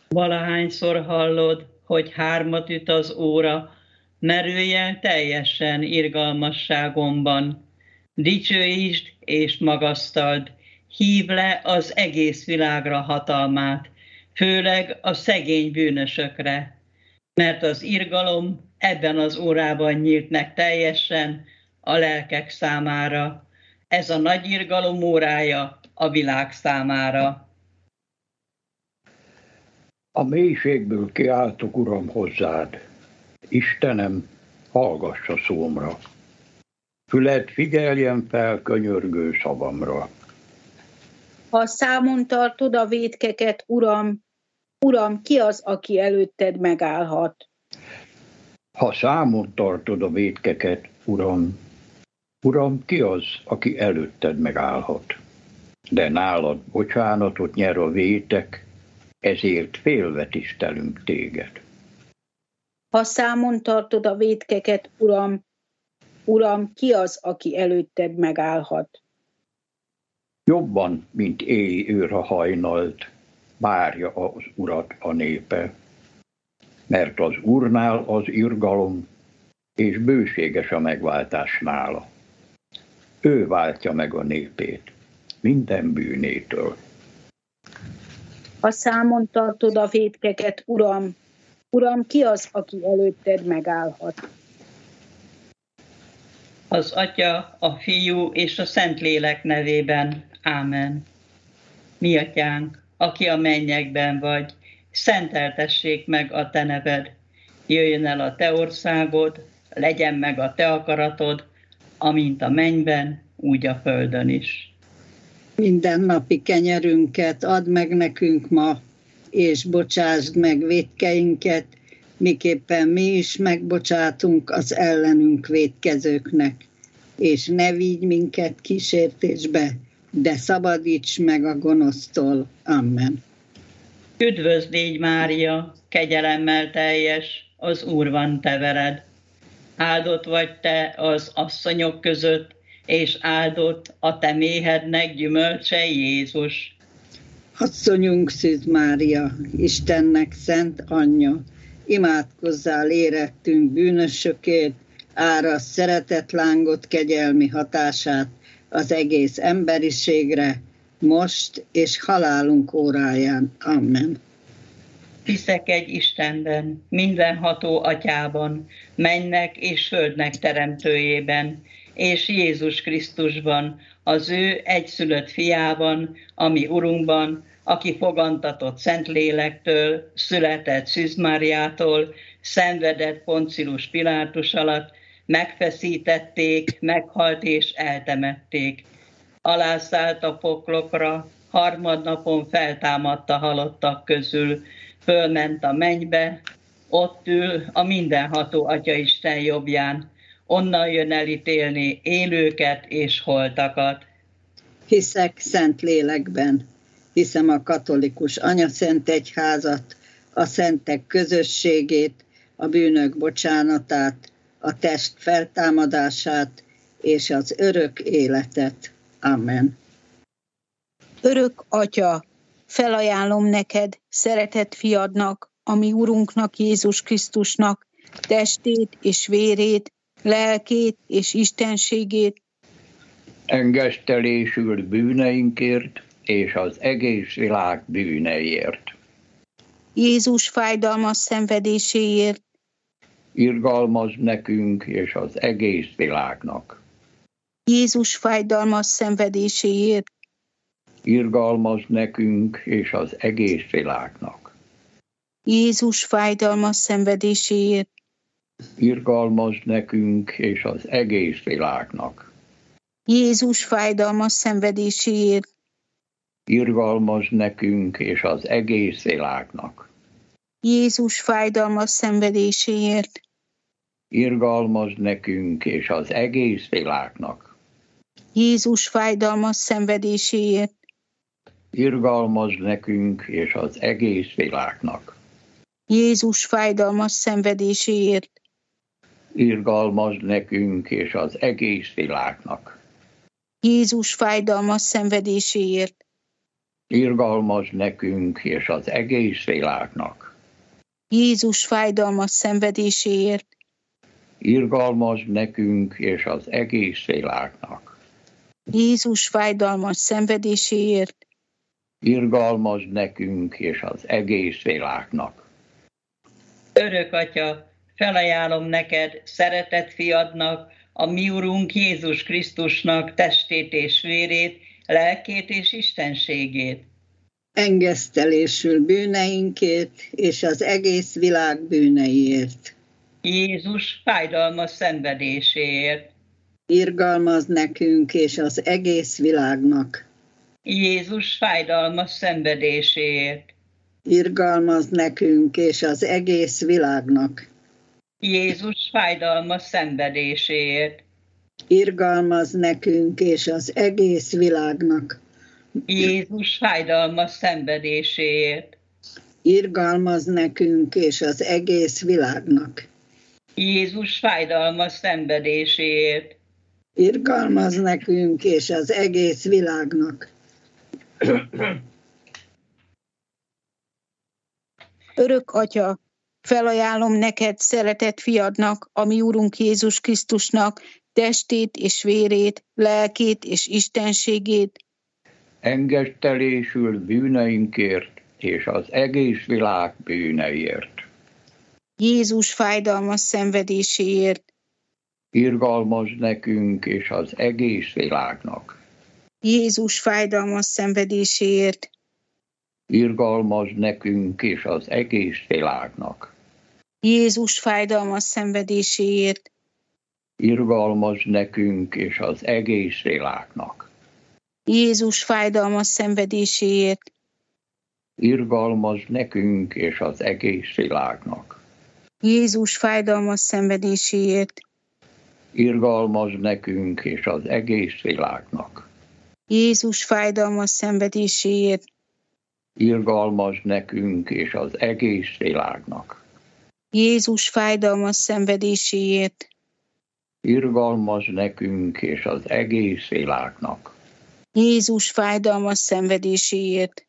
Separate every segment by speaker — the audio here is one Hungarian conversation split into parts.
Speaker 1: Valahányszor hallod, hogy hármat üt az óra, merülj el teljesen irgalmasságomban. Dicsőítsd és magasztald, hívd le az egész világra hatalmát, főleg a szegény bűnösökre, mert az irgalom ebben az órában nyílt meg teljesen a lelkek számára. Ez a nagy irgalom órája a világ számára.
Speaker 2: A mélységből kiáltok, Uram, hozzád. Istenem, hallgass a szómra. Füled figyeljen fel könyörgő szavamra.
Speaker 3: Ha számon tartod a vétkeket, Uram, Uram, ki az, aki előtted megállhat?
Speaker 2: Ha számon tartod a vétkeket, Uram, Uram, ki az, aki előtted megállhat? De nálad bocsánatot nyer a vétek, ezért félve tisztelünk téged.
Speaker 3: Ha számon tartod a vétkeket, Uram, Uram, ki az, aki előtted megállhat?
Speaker 2: Jobban, mint éj őr a hajnalt, várja az Urat a népe. Mert az Úrnál az irgalom, és bőséges a megváltás nála. Ő váltja meg a népét minden bűnétől.
Speaker 3: Ha számon tartod a vétkeket, Uram, Uram, ki az, aki előtted megállhat?
Speaker 1: Az Atya, a Fiú és a Szentlélek nevében. Ámen. Mi Atyánk, aki a mennyekben vagy, szenteltessék meg a te neved. Jöjjön el a te országod, legyen meg a te akaratod, amint a mennyben, úgy a földön is.
Speaker 4: Mindennapi kenyerünket add meg nekünk ma, és bocsásd meg vétkeinket, miképpen mi is megbocsátunk az ellenünk vétkezőknek. És ne vigy minket kísértésbe, de szabadíts meg a gonosztól. Amen.
Speaker 1: Üdvözl légy, Mária, kegyelemmel teljes, az Úr van te veled. Áldott vagy te az asszonyok között, és áldott a te méhednek gyümölcse, Jézus.
Speaker 4: Asszonyunk Szűz Mária, Istennek szent anyja, imádkozzál érettünk bűnösökért, árasz szeretetlángot kegyelmi hatását az egész emberiségre, most és halálunk óráján. Amen.
Speaker 1: Hiszek egy Istenben, mindenható Atyában, mennek és földnek teremtőjében, és Jézus Krisztusban, az ő egyszülött fiában, ami Urunkban, aki fogantatott Szentlélektől, született Szűz Máriától, szenvedett Poncius Pilátus alatt, megfeszítették, meghalt és eltemették. Alászállt a poklokra, harmadnapon feltámadt a halottak közül, fölment a mennybe, ott ül a mindenható Atyaisten jobbján, onnan jön elítélni élőket és holtakat.
Speaker 4: Hiszek szent lélekben, hiszem a katolikus anyaszent egyházat, a szentek közösségét, a bűnök bocsánatát, a test feltámadását és az örök életet. Amen.
Speaker 3: Örök Atya, felajánlom neked, szeretett fiadnak, ami Urunknak, Jézus Krisztusnak, testét és vérét, lelkét és istenségét,
Speaker 2: Engesztelésült bűneinkért és az egész világ bűneiért.
Speaker 3: Jézus fájdalmas szenvedéséért,
Speaker 2: Irgalmazd nekünk és az egész világnak.
Speaker 3: Jézus fájdalmas szenvedéséért,
Speaker 2: Irgalmazd nekünk és az egész világnak.
Speaker 3: Jézus fájdalmas szenvedéséért,
Speaker 2: Irgalmazd nekünk és az egész világnak.
Speaker 3: Jézus fájdalmas szenvedéséért,
Speaker 2: Irgalmazd nekünk és az egész világnak.
Speaker 3: Jézus fájdalmas szenvedéséért,
Speaker 2: Irgalmazd nekünk és az egész világnak.
Speaker 3: Jézus fájdalmas szenvedéséért,
Speaker 2: Irgalmazd nekünk és az egész világnak.
Speaker 3: Jézus fájdalmas szenvedéséért,
Speaker 2: Irgalmazd nekünk és az egész világnak.
Speaker 3: Jézus fájdalmas szenvedéséért,
Speaker 2: Irgalmaz nekünk és az egész világnak.
Speaker 3: Jézus fájdalmas szenvedéséért,
Speaker 2: Irgalmaz nekünk és az egész világnak.
Speaker 3: Jézus fájdalmas szenvedéséért,
Speaker 2: Irgalmaz nekünk és az egész világnak.
Speaker 1: Örök Atya, felajánlom neked, szeretett fiadnak, a mi Urunk Jézus Krisztusnak testét és vérét, lelkét és istenségét.
Speaker 4: Engesztelésül bűneinkért és az egész világ bűneiért.
Speaker 1: Jézus fájdalmas szenvedéséért.
Speaker 4: Irgalmaz nekünk és az egész világnak.
Speaker 1: Jézus fájdalmas szenvedéséért.
Speaker 4: Irgalmaz nekünk és az egész világnak.
Speaker 1: Jézus fájdalmas szenvedéséért.
Speaker 4: Irgalmaz nekünk és az egész világnak.
Speaker 1: Jézus fájdalmas szenvedéséért.
Speaker 4: Irgalmaz nekünk és az egész világnak.
Speaker 1: Jézus fájdalmas szenvedéséért.
Speaker 4: Irgalmaz nekünk és az egész világnak.
Speaker 3: Örök Atya, felajánlom neked, szeretett fiadnak, a mi Urunk Jézus Krisztusnak testét és vérét, lelkét és istenségét,
Speaker 2: Engesztelésül bűneinkért és az egész világ bűneiért.
Speaker 3: Jézus fájdalmas szenvedéséért,
Speaker 2: Irgalmaz nekünk és az egész világnak.
Speaker 3: Jézus fájdalmas szenvedéséért,
Speaker 2: Irgalmaz nekünk és az egész világnak.
Speaker 3: Jézus fájdalmas szenvedéséért,
Speaker 2: Irgalmaz nekünk és az egész világnak.
Speaker 3: Jézus fájdalmas szenvedéséért,
Speaker 2: Irgalmaz nekünk és az egész világnak.
Speaker 3: Jézus fájdalmas szenvedéséért,
Speaker 2: Irgalmaz nekünk és az egész világnak.
Speaker 3: Jézus fájdalmas szenvedéséért,
Speaker 2: Irgalmaz nekünk és az egész világnak.
Speaker 3: Jézus fájdalmas szenvedéséért,
Speaker 2: Irgalmaz nekünk és az egész világnak.
Speaker 3: Jézus fájdalmas szenvedéséért,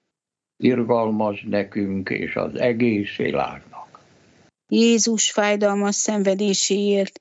Speaker 2: Irgalmaz nekünk és az egész világnak.
Speaker 3: Jézus fájdalmas szenvedéséért,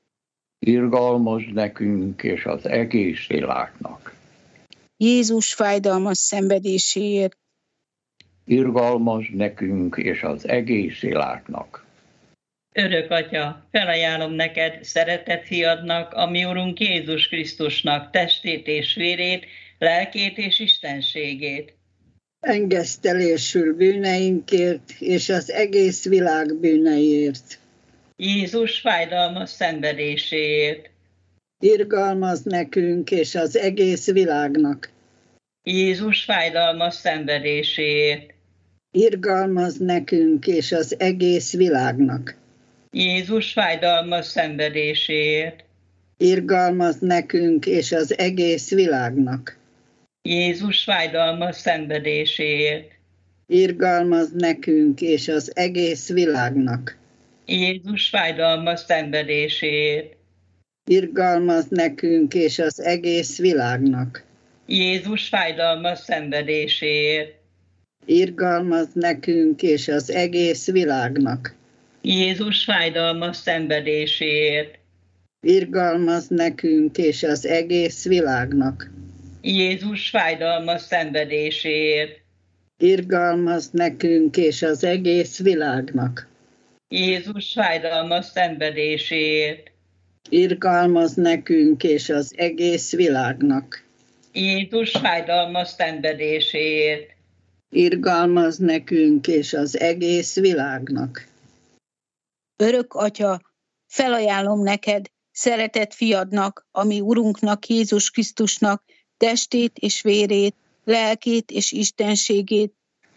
Speaker 2: Irgalmaz nekünk és az egész világnak.
Speaker 3: Jézus fájdalmas szenvedéséért,
Speaker 2: Irgalmaz nekünk és az egész világnak.
Speaker 1: Örök Atya, felajánlom neked, szeretett fiadnak, a mi Urunk Jézus Krisztusnak testét és vérét, lelkét és istenségét.
Speaker 4: Engesztelésül bűneinkért és az egész világ bűneiért.
Speaker 1: Jézus fájdalmas szenvedéséért.
Speaker 4: Irgalmaz nekünk és az egész világnak.
Speaker 1: Jézus fájdalmas szenvedéséért.
Speaker 4: Irgalmaz nekünk és az egész világnak.
Speaker 1: Jézus fájdalmas szenvedéséért.
Speaker 4: Irgalmaz nekünk és az egész világnak.
Speaker 1: Jézus fájdalmas szenvedéséért.
Speaker 4: Irgalmaz nekünk és az egész világnak.
Speaker 1: Jézus fájdalmas szenvedéséért.
Speaker 4: Irgalmaz nekünk és az egész világnak.
Speaker 1: Jézus fájdalmas szenvedéséért.
Speaker 4: Irgalmaz nekünk és az egész világnak.
Speaker 1: Jézus fájdalmas szenvedéséért.
Speaker 4: Irgalmaz nekünk és az egész világnak.
Speaker 1: Jézus fájdalmas szenvedéséért.
Speaker 4: Irgalmaz nekünk és az egész világnak.
Speaker 1: Jézus fájdalmas szenvedéséért.
Speaker 4: Irgalmaz nekünk és az egész világnak.
Speaker 1: Jézus fájdalmas szenvedéséért.
Speaker 4: Irgalmaz nekünk és az egész világnak.
Speaker 3: Örök Atya, felajánlom neked, szeretett fiadnak, a mi Urunknak, Jézus Krisztusnak testét és vérét, lelkét és istenségét,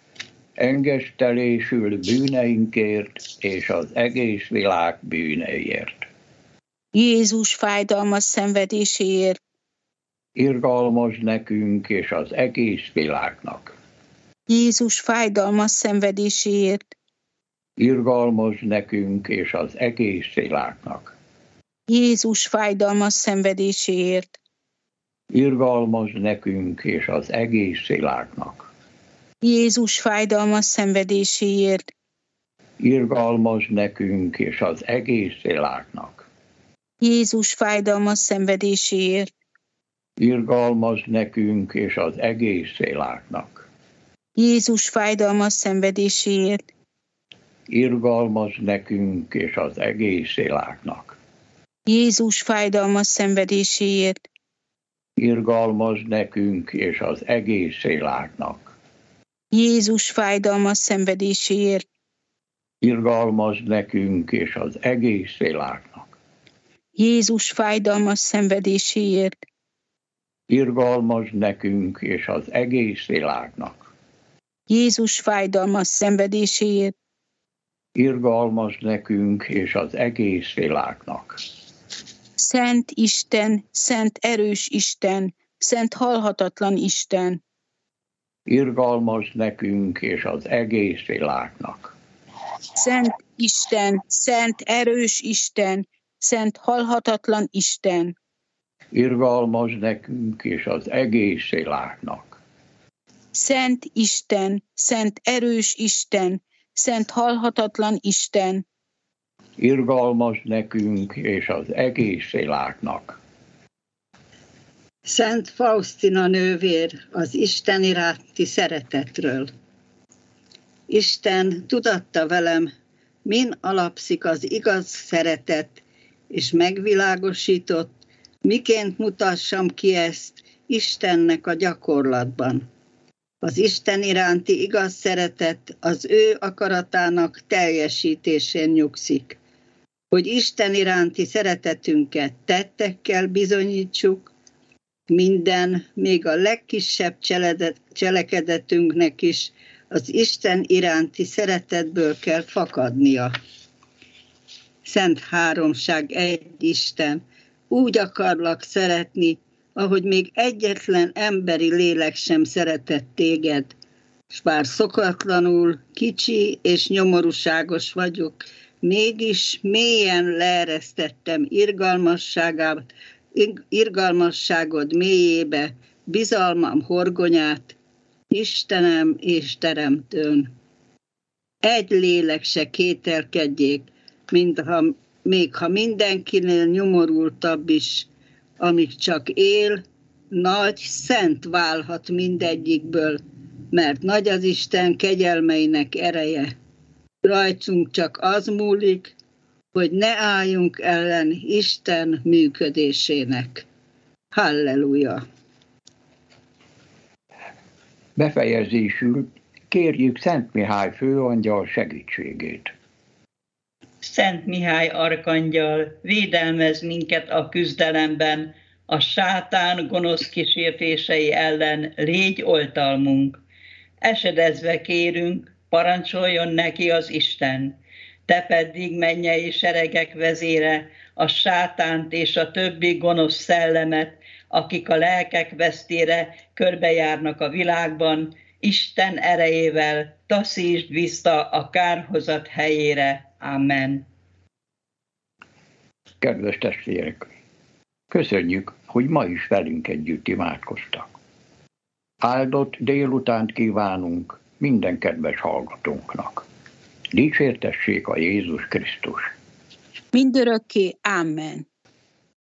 Speaker 2: Engesztelésül bűneinkért és az egész világ bűneiért.
Speaker 3: Jézus fájdalmas szenvedéséért,
Speaker 2: Irgalmaz nekünk és az egész világnak.
Speaker 3: Jézus fájdalmas szenvedéséért,
Speaker 2: Irgalmaz nekünk és az egész világnak.
Speaker 3: Jézus fájdalmas szenvedéséért,
Speaker 2: Irgalmaz nekünk és az egész világnak.
Speaker 3: Jézus fájdalmas szenvedéséért.
Speaker 2: Irgalmaz nekünk és az egész világnak.
Speaker 3: Jézus fájdalmas szenvedéséért.
Speaker 2: Irgalmaz nekünk és az egész világnak.
Speaker 3: Jézus fájdalmas szenvedéséért.
Speaker 2: Irgalmaz nekünk és az egész világnak.
Speaker 3: Jézus fájdalmas szenvedéséért.
Speaker 2: Irgalmaz nekünk és az egész világnak.
Speaker 3: Jézus fájdalmas szenvedéséért.
Speaker 2: Irgalmaz nekünk és az egész világnak.
Speaker 3: Jézus fájdalmas szenvedéséért.
Speaker 2: Irgalmaz nekünk és az egész világnak.
Speaker 3: Jézus fájdalmas szenvedéséért.
Speaker 2: Irgalmaz nekünk és az egész világnak.
Speaker 3: Szent Isten, szent erős Isten, szent halhatatlan Isten.
Speaker 2: Irgalmaz nekünk és az egész világnak.
Speaker 3: Szent Isten, szent erős Isten, szent halhatatlan Isten.
Speaker 2: Irgalmaz nekünk és az egész világnak.
Speaker 3: Szent Isten, szent erős Isten, szent halhatatlan Isten.
Speaker 2: Irgalmaz nekünk és az egész világnak.
Speaker 4: Szent Faustina nővér az Isten iránti szeretetről. Isten tudatta velem, min alapszik az igaz szeretet, és megvilágosított, miként mutassam ki ezt Istennek a gyakorlatban. Az Isten iránti igaz szeretet az ő akaratának teljesítésén nyugszik, hogy Isten iránti szeretetünket tettekkel bizonyítsuk, minden, még a legkisebb cselekedetünknek is az Isten iránti szeretetből kell fakadnia. Szent Háromság egy Isten, úgy akarlak szeretni, ahogy még egyetlen emberi lélek sem szeretett téged, s bár szokatlanul, kicsi és nyomorúságos vagyok, mégis mélyen leeresztettem irgalmasságod mélyébe, bizalmam horgonyát, Istenem és Teremtőn. Egy lélek se kételkedjék, még ha mindenkinél nyomorultabb is, amíg csak él, nagy, szent válhat mindegyikből, mert nagy az Isten kegyelmeinek ereje. Rajtunk csak az múlik, hogy ne álljunk ellen Isten működésének. Halleluja!
Speaker 2: Befejezésül kérjük Szent Mihály főangyal segítségét.
Speaker 1: Szent Mihály arkangyal, védelmez minket a küzdelemben, a sátán gonosz kísértései ellen légy oltalmunk. Esedezve kérünk, parancsoljon neki az Isten. Te pedig, mennyei seregek vezére, a sátánt és a többi gonosz szellemet, akik a lelkek vesztére körbejárnak a világban, Isten erejével taszítsd vissza a kárhozat helyére. Amen.
Speaker 2: Kedves testvérek, köszönjük, hogy ma is velünk együtt imádkoztak. Áldott délutánt kívánunk minden kedves hallgatónknak. Dicsértessék a Jézus Krisztus!
Speaker 3: Mindörökké. Amen.